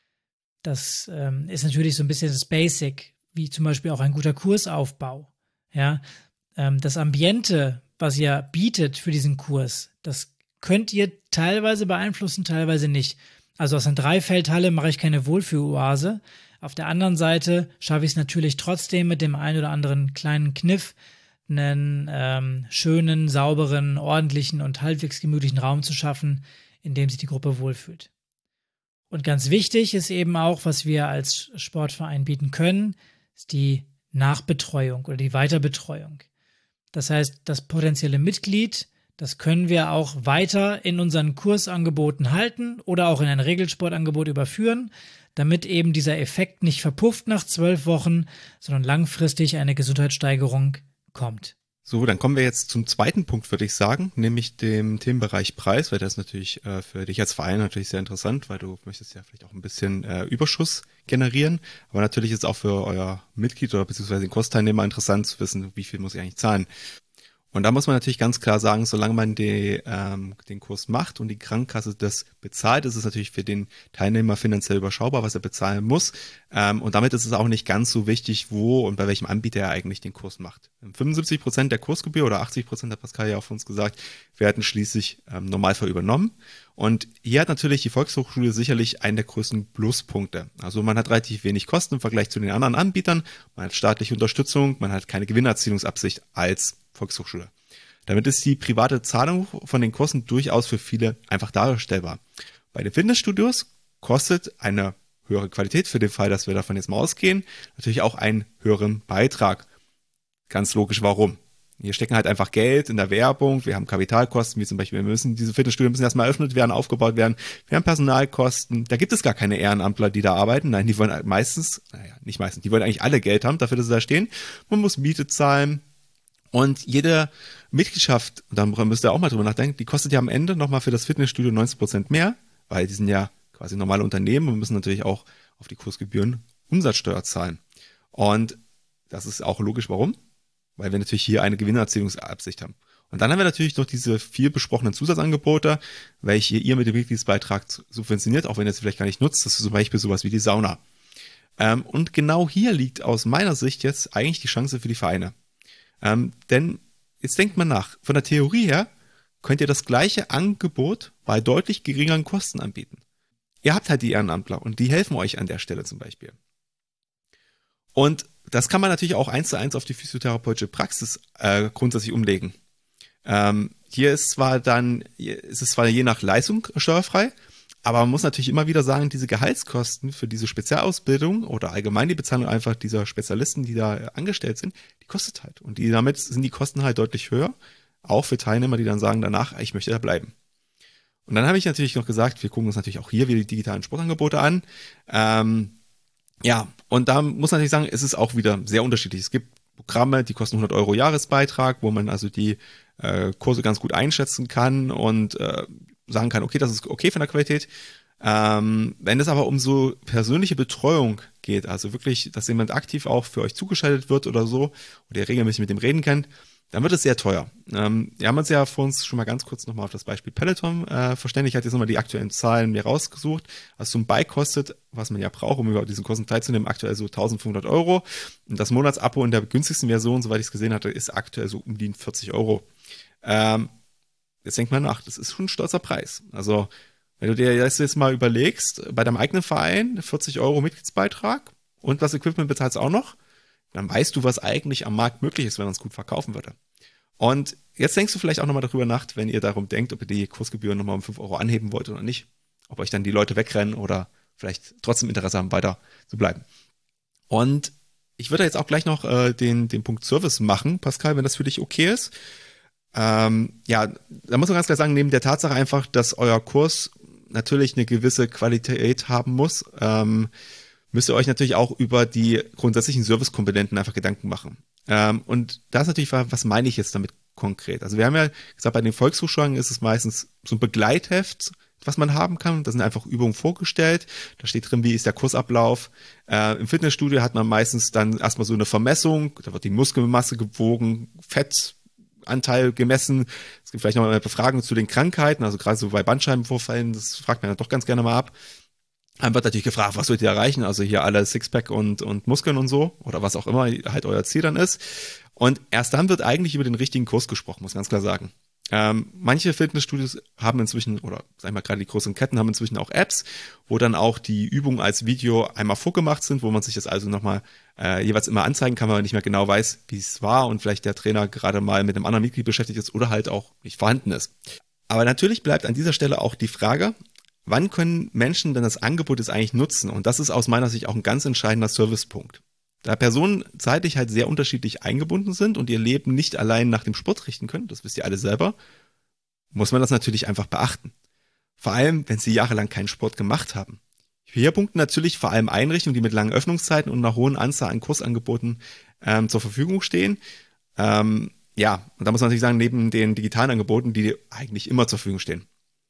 Das ähm, ist natürlich so ein bisschen das Basic, wie zum Beispiel auch ein guter Kursaufbau. Ja, ähm, das Ambiente, was ihr bietet für diesen Kurs, das könnt ihr teilweise beeinflussen, teilweise nicht. Also aus einer Dreifeldhalle mache ich keine Wohlfühloase. Auf der anderen Seite schaffe ich es natürlich trotzdem mit dem einen oder anderen kleinen Kniff, einen ähm, schönen, sauberen, ordentlichen und halbwegs gemütlichen Raum zu schaffen, in dem sich die Gruppe wohlfühlt. Und ganz wichtig ist eben auch, was wir als Sportverein bieten können, ist die Nachbetreuung oder die Weiterbetreuung. Das heißt, das potenzielle Mitglied, das können wir auch weiter in unseren Kursangeboten halten oder auch in ein Regelsportangebot überführen, damit eben dieser Effekt nicht verpufft nach zwölf Wochen, sondern langfristig eine Gesundheitssteigerung kommt. So, dann kommen wir jetzt zum zweiten Punkt, würde ich sagen, nämlich dem Themenbereich Preis, weil das ist natürlich äh, für dich als Verein natürlich sehr interessant, weil du möchtest ja vielleicht auch ein bisschen äh, Überschuss generieren, aber natürlich ist es auch für euer Mitglied oder beziehungsweise den Kursteilnehmer interessant zu wissen, wie viel muss ich eigentlich zahlen. Und da muss man natürlich ganz klar sagen, solange man die, ähm, den Kurs macht und die Krankenkasse das bezahlt, ist es natürlich für den Teilnehmer finanziell überschaubar, was er bezahlen muss. Ähm, und damit ist es auch nicht ganz so wichtig, wo und bei welchem Anbieter er eigentlich den Kurs macht. fünfundsiebzig Prozent der Kursgebühr oder achtzig Prozent, hat Pascal ja auch von uns gesagt, werden schließlich im ähm, Normalfall übernommen. Und hier hat natürlich die Volkshochschule sicherlich einen der größten Pluspunkte. Also man hat relativ wenig Kosten im Vergleich zu den anderen Anbietern, man hat staatliche Unterstützung, man hat keine Gewinnerzielungsabsicht als Volkshochschule. Damit ist die private Zahlung von den Kursen durchaus für viele einfach darstellbar. Bei den Fitnessstudios kostet eine höhere Qualität, für den Fall, dass wir davon jetzt mal ausgehen, natürlich auch einen höheren Beitrag. Ganz logisch, warum? Hier stecken halt einfach Geld in der Werbung, wir haben Kapitalkosten, wie zum Beispiel, wir müssen, diese Fitnessstudios müssen erstmal eröffnet werden, aufgebaut werden, wir haben Personalkosten, da gibt es gar keine Ehrenamtler, die da arbeiten, nein, die wollen meistens, naja, nicht meistens, die wollen eigentlich alle Geld haben, dafür, dass sie da stehen, man muss Miete zahlen und jede Mitgliedschaft, da müsst ihr auch mal drüber nachdenken, die kostet ja am Ende nochmal für das Fitnessstudio neunzig Prozent mehr, weil die sind ja quasi normale Unternehmen und müssen natürlich auch auf die Kursgebühren Umsatzsteuer zahlen. Und das ist auch logisch, warum? Weil wir natürlich hier eine Gewinnerzielungsabsicht haben. Und dann haben wir natürlich noch diese viel besprochenen Zusatzangebote, welche ihr mit dem Mitgliedsbeitrag subventioniert, auch wenn ihr es vielleicht gar nicht nutzt. Das ist zum Beispiel sowas wie die Sauna. Ähm, und genau hier liegt aus meiner Sicht jetzt eigentlich die Chance für die Vereine. Ähm, denn jetzt denkt man nach, von der Theorie her könnt ihr das gleiche Angebot bei deutlich geringeren Kosten anbieten. Ihr habt halt die Ehrenamtler und die helfen euch an der Stelle zum Beispiel. Und das kann man natürlich auch eins zu eins auf die physiotherapeutische Praxis äh, grundsätzlich umlegen. Ähm, hier ist zwar dann, ist es zwar je nach Leistung steuerfrei, Aber man muss natürlich immer wieder sagen, diese Gehaltskosten für diese Spezialausbildung oder allgemein die Bezahlung einfach dieser Spezialisten, die da angestellt sind, die kostet halt. Und die, damit sind die Kosten halt deutlich höher, auch für Teilnehmer, die dann sagen danach, ich möchte da bleiben. Und dann habe ich natürlich noch gesagt, wir gucken uns natürlich auch hier wieder die digitalen Sportangebote an. Ähm, ja, und da muss man natürlich sagen, es ist auch wieder sehr unterschiedlich. Es gibt Programme, die kosten hundert Euro Jahresbeitrag, wo man also die äh, Kurse ganz gut einschätzen kann und äh, sagen kann, okay, das ist okay von der Qualität. Ähm, wenn es aber um so persönliche Betreuung geht, also wirklich, dass jemand aktiv auch für euch zugeschaltet wird oder so, oder ihr regelmäßig mit dem reden könnt, dann wird es sehr teuer. Ähm, wir haben uns ja vor uns schon mal ganz kurz nochmal auf das Beispiel Peloton äh, verständigt, hat jetzt nochmal die aktuellen Zahlen mir rausgesucht. Also so ein Bike kostet, was man ja braucht, um über diesen Kursen teilzunehmen, aktuell so eintausendfünfhundert Euro. Und das Monatsabo in der günstigsten Version, soweit ich es gesehen hatte, ist aktuell so um die vierzig Euro. Ähm, Jetzt denkt man nach, das ist schon ein stolzer Preis. Also, wenn du dir das jetzt mal überlegst, bei deinem eigenen Verein vierzig Euro Mitgliedsbeitrag und das Equipment bezahlst auch noch, dann weißt du, was eigentlich am Markt möglich ist, wenn man es gut verkaufen würde. Und jetzt denkst du vielleicht auch nochmal darüber nach, wenn ihr darum denkt, ob ihr die Kursgebühren nochmal um fünf Euro anheben wollt oder nicht. Ob euch dann die Leute wegrennen oder vielleicht trotzdem Interesse haben, weiter zu bleiben. Und ich würde jetzt auch gleich noch äh, den, den Punkt Service machen, Pascal, wenn das für dich okay ist. Ähm, ja, da muss man ganz klar sagen, neben der Tatsache einfach, dass euer Kurs natürlich eine gewisse Qualität haben muss, ähm, müsst ihr euch natürlich auch über die grundsätzlichen Servicekomponenten einfach Gedanken machen. Ähm, und da ist natürlich, was meine ich jetzt damit konkret? Also wir haben ja gesagt, bei den Volkshochschulen ist es meistens so ein Begleitheft, was man haben kann. Da sind einfach Übungen vorgestellt. Da steht drin, wie ist der Kursablauf. Äh, Im Fitnessstudio hat man meistens dann erstmal so eine Vermessung. Da wird die Muskelmasse gewogen, Fett, Anteil gemessen. Es gibt vielleicht noch eine Befragung zu den Krankheiten, also gerade so bei Bandscheibenvorfällen, das fragt man ja doch ganz gerne mal ab. Dann wird natürlich gefragt, was wollt ihr erreichen? Also hier alle Sixpack und, und Muskeln und so oder was auch immer halt euer Ziel dann ist. Und erst dann wird eigentlich über den richtigen Kurs gesprochen, muss man ganz klar sagen. Ähm, manche Fitnessstudios haben inzwischen, oder sag ich mal gerade die großen Ketten haben inzwischen auch Apps, wo dann auch die Übungen als Video einmal vorgemacht sind, wo man sich das also nochmal äh, jeweils immer anzeigen kann, weil man nicht mehr genau weiß, wie es war und vielleicht der Trainer gerade mal mit einem anderen Mitglied beschäftigt ist oder halt auch nicht vorhanden ist. Aber natürlich bleibt an dieser Stelle auch die Frage, wann können Menschen denn das Angebot jetzt eigentlich nutzen? Und das ist aus meiner Sicht auch ein ganz entscheidender Servicepunkt. Da Personen zeitlich halt sehr unterschiedlich eingebunden sind und ihr Leben nicht allein nach dem Sport richten können, das wisst ihr alle selber, muss man das natürlich einfach beachten. Vor allem, wenn sie jahrelang keinen Sport gemacht haben. Hier punkten natürlich vor allem Einrichtungen, die mit langen Öffnungszeiten und einer hohen Anzahl an Kursangeboten ähm, zur Verfügung stehen. Ähm, ja, und da muss man natürlich sagen, neben den digitalen Angeboten, die eigentlich immer zur Verfügung stehen.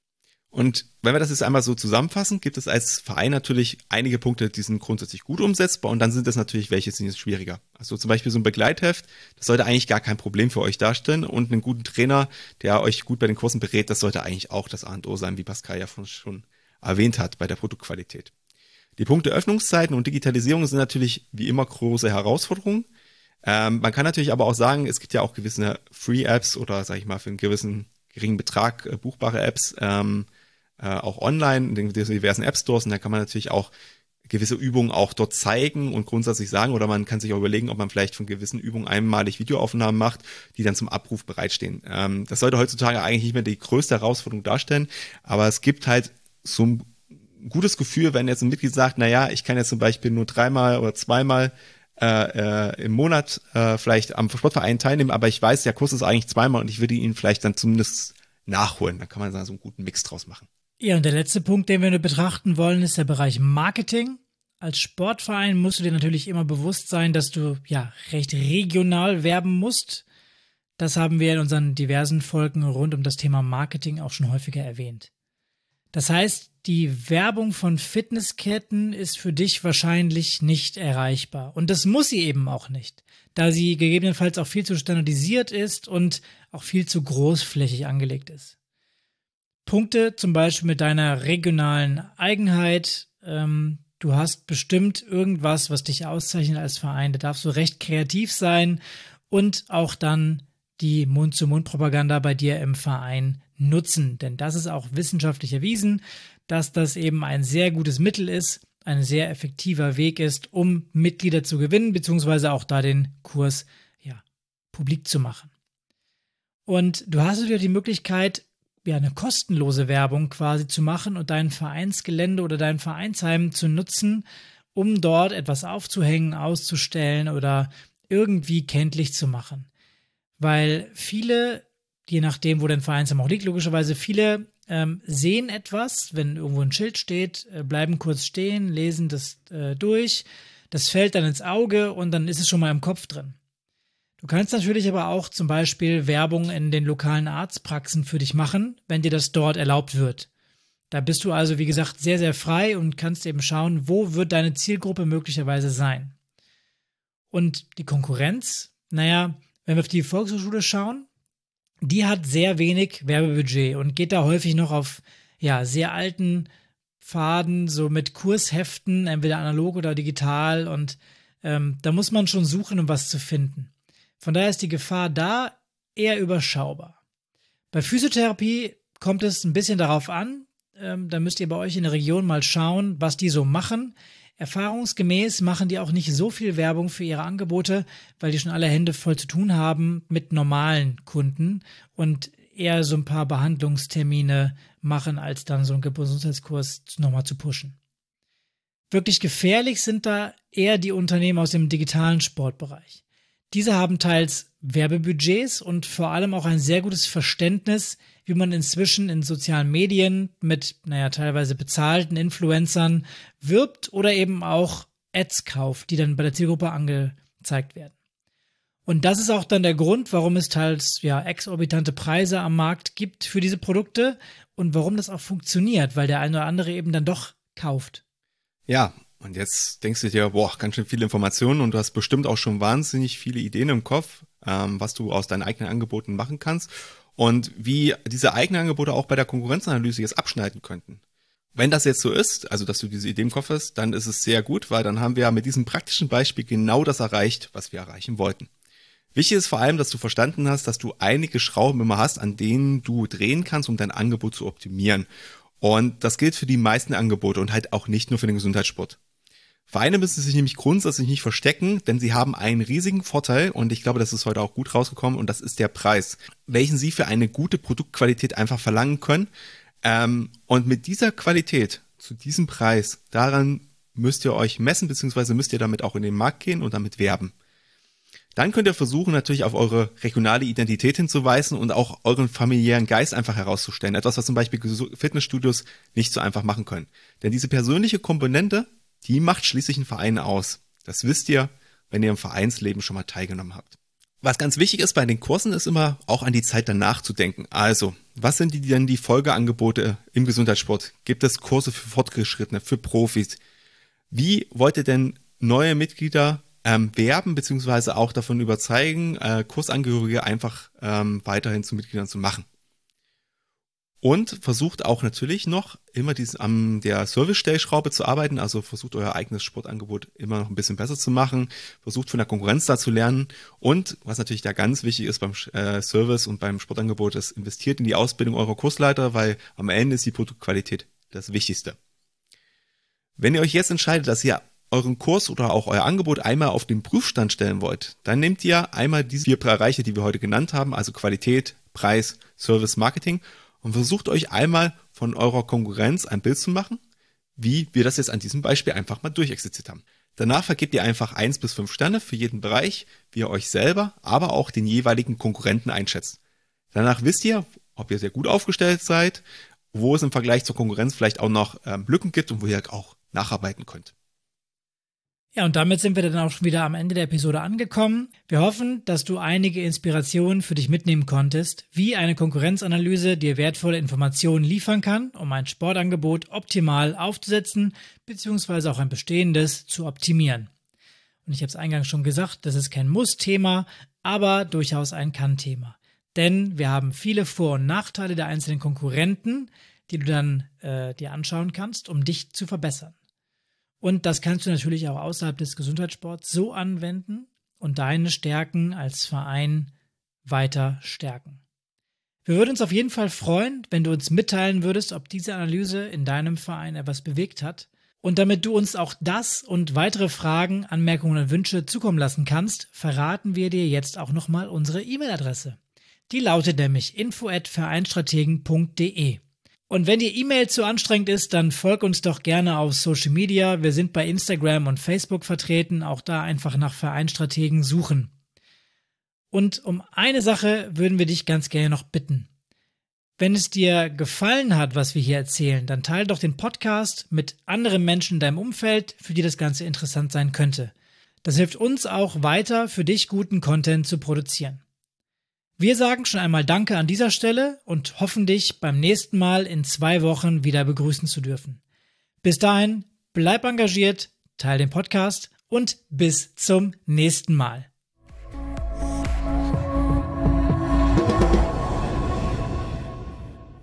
Und wenn wir das jetzt einmal so zusammenfassen, gibt es als Verein natürlich einige Punkte, die sind grundsätzlich gut umsetzbar und dann sind es natürlich welche, die sind jetzt schwieriger. Also zum Beispiel so ein Begleitheft, das sollte eigentlich gar kein Problem für euch darstellen und einen guten Trainer, der euch gut bei den Kursen berät, das sollte eigentlich auch das A und O sein, wie Pascal ja schon erwähnt hat bei der Produktqualität. Die Punkte Öffnungszeiten und Digitalisierung sind natürlich wie immer große Herausforderungen. Ähm, man kann natürlich aber auch sagen, es gibt ja auch gewisse Free-Apps oder sage ich mal für einen gewissen geringen Betrag äh, buchbare Apps, ähm, äh, auch online in den diversen App-Stores und da kann man natürlich auch gewisse Übungen auch dort zeigen und grundsätzlich sagen oder man kann sich auch überlegen, ob man vielleicht von gewissen Übungen einmalig Videoaufnahmen macht, die dann zum Abruf bereitstehen. Ähm, das sollte heutzutage eigentlich nicht mehr die größte Herausforderung darstellen, aber es gibt halt so ein gutes Gefühl, wenn jetzt ein Mitglied sagt, na ja, ich kann jetzt zum Beispiel nur dreimal oder zweimal äh, äh, im Monat äh, vielleicht am Sportverein teilnehmen, aber ich weiß, der Kurs ist eigentlich zweimal und ich würde ihn vielleicht dann zumindest nachholen. Dann kann man da so einen guten Mix draus machen. Ja, und der letzte Punkt, den wir nur betrachten wollen, ist der Bereich Marketing. Als Sportverein musst du dir natürlich immer bewusst sein, dass du ja recht regional werben musst. Das haben wir in unseren diversen Folgen rund um das Thema Marketing auch schon häufiger erwähnt. Das heißt, die Werbung von Fitnessketten ist für dich wahrscheinlich nicht erreichbar. Und das muss sie eben auch nicht, da sie gegebenenfalls auch viel zu standardisiert ist und auch viel zu großflächig angelegt ist. Punkte zum Beispiel mit deiner regionalen Eigenheit. Ähm, du hast bestimmt irgendwas, was dich auszeichnet als Verein. Da darfst du recht kreativ sein und auch dann die Mund-zu-Mund-Propaganda bei dir im Verein nutzen. Denn das ist auch wissenschaftlich erwiesen, dass das eben ein sehr gutes Mittel ist, ein sehr effektiver Weg ist, um Mitglieder zu gewinnen, beziehungsweise auch da den Kurs ja, publik zu machen. Und du hast wieder die Möglichkeit, ja, eine kostenlose Werbung quasi zu machen und dein Vereinsgelände oder dein Vereinsheim zu nutzen, um dort etwas aufzuhängen, auszustellen oder irgendwie kenntlich zu machen. Weil viele, je nachdem, wo dein Vereinsheim auch liegt, logischerweise viele ähm, sehen etwas, wenn irgendwo ein Schild steht, äh, bleiben kurz stehen, lesen das äh, durch, das fällt dann ins Auge und dann ist es schon mal im Kopf drin. Du kannst natürlich aber auch zum Beispiel Werbung in den lokalen Arztpraxen für dich machen, wenn dir das dort erlaubt wird. Da bist du also, wie gesagt, sehr, sehr frei und kannst eben schauen, wo wird deine Zielgruppe möglicherweise sein. Und die Konkurrenz, naja, wenn wir auf die Volkshochschule schauen, die hat sehr wenig Werbebudget und geht da häufig noch auf ja, sehr alten Pfaden, so mit Kursheften, entweder analog oder digital. Und ähm, da muss man schon suchen, um was zu finden. Von daher ist die Gefahr da eher überschaubar. Bei Physiotherapie kommt es ein bisschen darauf an, ähm, da müsst ihr bei euch in der Region mal schauen, was die so machen. Erfahrungsgemäß machen die auch nicht so viel Werbung für ihre Angebote, weil die schon alle Hände voll zu tun haben mit normalen Kunden und eher so ein paar Behandlungstermine machen, als dann so einen Gesundheitskurs nochmal zu pushen. Wirklich gefährlich sind da eher die Unternehmen aus dem digitalen Sportbereich. Diese haben teils Werbebudgets und vor allem auch ein sehr gutes Verständnis, wie man inzwischen in sozialen Medien mit, naja, teilweise bezahlten Influencern wirbt oder eben auch Ads kauft, die dann bei der Zielgruppe angezeigt werden. Und das ist auch dann der Grund, warum es teils ja exorbitante Preise am Markt gibt für diese Produkte und warum das auch funktioniert, weil der eine oder andere eben dann doch kauft. Ja, und jetzt denkst du dir, boah, ganz schön viele Informationen und du hast bestimmt auch schon wahnsinnig viele Ideen im Kopf, ähm, was du aus deinen eigenen Angeboten machen kannst und wie diese eigenen Angebote auch bei der Konkurrenzanalyse jetzt abschneiden könnten. Wenn das jetzt so ist, also dass du diese Idee im Kopf hast, dann ist es sehr gut, weil dann haben wir mit diesem praktischen Beispiel genau das erreicht, was wir erreichen wollten. Wichtig ist vor allem, dass du verstanden hast, dass du einige Schrauben immer hast, an denen du drehen kannst, um dein Angebot zu optimieren. Und das gilt für die meisten Angebote und halt auch nicht nur für den Gesundheitssport. Vereine müssen sich nämlich grundsätzlich nicht verstecken, denn sie haben einen riesigen Vorteil und ich glaube, das ist heute auch gut rausgekommen und das ist der Preis, welchen sie für eine gute Produktqualität einfach verlangen können. Ähm, und mit dieser Qualität, zu diesem Preis, daran müsst ihr euch messen, beziehungsweise müsst ihr damit auch in den Markt gehen und damit werben. Dann könnt ihr versuchen, natürlich auf eure regionale Identität hinzuweisen und auch euren familiären Geist einfach herauszustellen. Etwas, was zum Beispiel Fitnessstudios nicht so einfach machen können. Denn diese persönliche Komponente, die macht schließlich einen Verein aus. Das wisst ihr, wenn ihr im Vereinsleben schon mal teilgenommen habt. Was ganz wichtig ist bei den Kursen, ist immer auch an die Zeit danach zu denken. Also, was sind die denn die Folgeangebote im Gesundheitssport? Gibt es Kurse für Fortgeschrittene, für Profis? Wie wollt ihr denn neue Mitglieder ähm, werben, beziehungsweise auch davon überzeugen, äh, Kursangehörige einfach ähm, weiterhin zu Mitgliedern zu machen? Und versucht auch natürlich noch immer dies, an der Service-Stellschraube zu arbeiten, also versucht euer eigenes Sportangebot immer noch ein bisschen besser zu machen, versucht von der Konkurrenz da zu lernen und was natürlich da ganz wichtig ist beim äh, Service und beim Sportangebot, ist investiert in die Ausbildung eurer Kursleiter, weil am Ende ist die Produktqualität das Wichtigste. Wenn ihr euch jetzt entscheidet, dass ihr euren Kurs oder auch euer Angebot einmal auf den Prüfstand stellen wollt, dann nehmt ihr einmal diese vier Bereiche, die wir heute genannt haben, also Qualität, Preis, Service, Marketing, und versucht euch einmal von eurer Konkurrenz ein Bild zu machen, wie wir das jetzt an diesem Beispiel einfach mal durchexerziert haben. Danach vergebt ihr einfach eins bis fünf Sterne für jeden Bereich, wie ihr euch selber, aber auch den jeweiligen Konkurrenten einschätzt. Danach wisst ihr, ob ihr sehr gut aufgestellt seid, wo es im Vergleich zur Konkurrenz vielleicht auch noch ähm, Lücken gibt und wo ihr auch nacharbeiten könnt. Ja, und damit sind wir dann auch schon wieder am Ende der Episode angekommen. Wir hoffen, dass du einige Inspirationen für dich mitnehmen konntest, wie eine Konkurrenzanalyse dir wertvolle Informationen liefern kann, um ein Sportangebot optimal aufzusetzen, beziehungsweise auch ein bestehendes zu optimieren. Und ich habe es eingangs schon gesagt, das ist kein Muss-Thema, aber durchaus ein Kann-Thema. Denn wir haben viele Vor- und Nachteile der einzelnen Konkurrenten, die du dann äh, dir anschauen kannst, um dich zu verbessern. Und das kannst du natürlich auch außerhalb des Gesundheitssports so anwenden und deine Stärken als Verein weiter stärken. Wir würden uns auf jeden Fall freuen, wenn du uns mitteilen würdest, ob diese Analyse in deinem Verein etwas bewegt hat. Und damit du uns auch das und weitere Fragen, Anmerkungen und Wünsche zukommen lassen kannst, verraten wir dir jetzt auch nochmal unsere E-Mail-Adresse. Die lautet nämlich info at vereinstrategen punkt de. Und wenn die E-Mail zu anstrengend ist, dann folg uns doch gerne auf Social Media. Wir sind bei Instagram und Facebook vertreten, auch da einfach nach Vereinstrategen suchen. Und um eine Sache würden wir dich ganz gerne noch bitten. Wenn es dir gefallen hat, was wir hier erzählen, dann teile doch den Podcast mit anderen Menschen in deinem Umfeld, für die das Ganze interessant sein könnte. Das hilft uns auch weiter, für dich guten Content zu produzieren. Wir sagen schon einmal Danke an dieser Stelle und hoffen, dich beim nächsten Mal in zwei Wochen wieder begrüßen zu dürfen. Bis dahin, bleib engagiert, teile den Podcast und bis zum nächsten Mal.